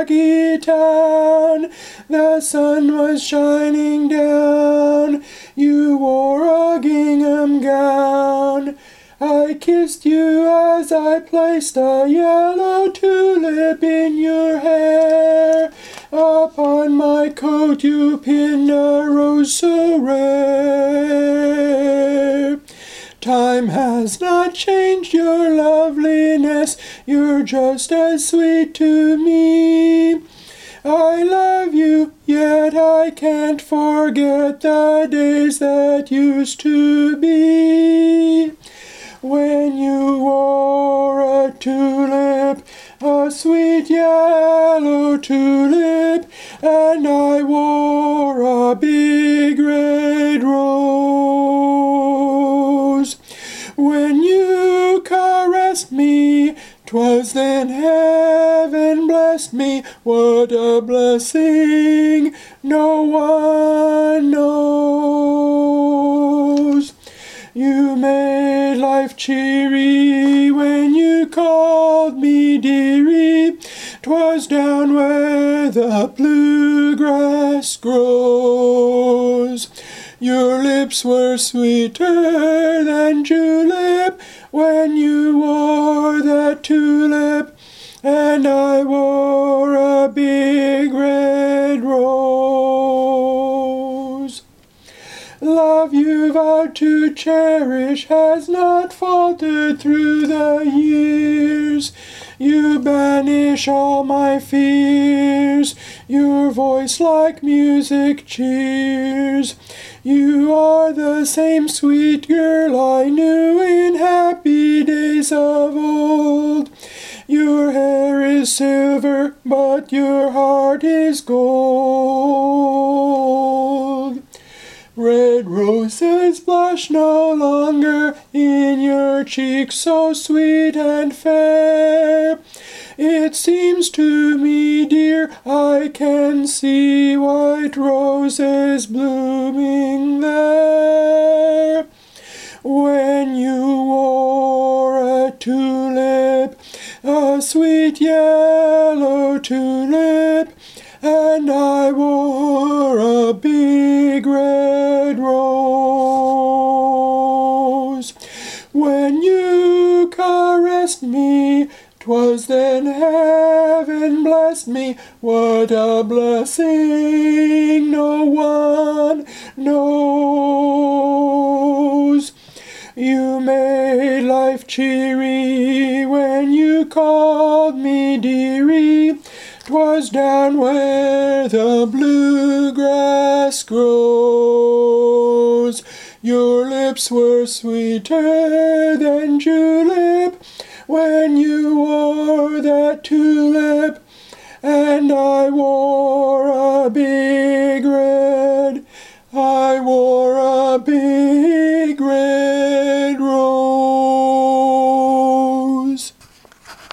foggy town. The sun was shining down. You wore a gingham gown. I kissed you as I placed a yellow tulip in your hair. Upon my coat you pinned a rose so rare. Time has not changed your loveliness, you're just as sweet to me. I love you, yet I can't forget the days that used to be. When you wore a tulip, a sweet yellow tulip, and I wore a big red rose. When you caressed me, 'twas then heaven blessed me. What a blessing no one knows. You made life cheery when you called me dearie. 'Twas down where the bluegrass grows. Your lips were sweeter than julep when you wore that tulip, and I wore a big red rose. Love you vowed to cherish has not faltered through the years. You banish all my fears. Your voice like music cheers. You are the same sweet girl I knew in happy days of old. Your hair is silver, but your heart is gold. Red roses blush no longer in your cheeks so sweet and fair. It seems to me, dear, I can see white roses blooming there. When you wore a tulip, a sweet yellow tulip, and I wore a big red rose. When you caressed me, 'twas then heaven blessed me. What a blessing no one knows. You made life cheery when you called me dearie. 'Twas down where the bluegrass grows. Your lips were sweeter than julep when you wore that tulip,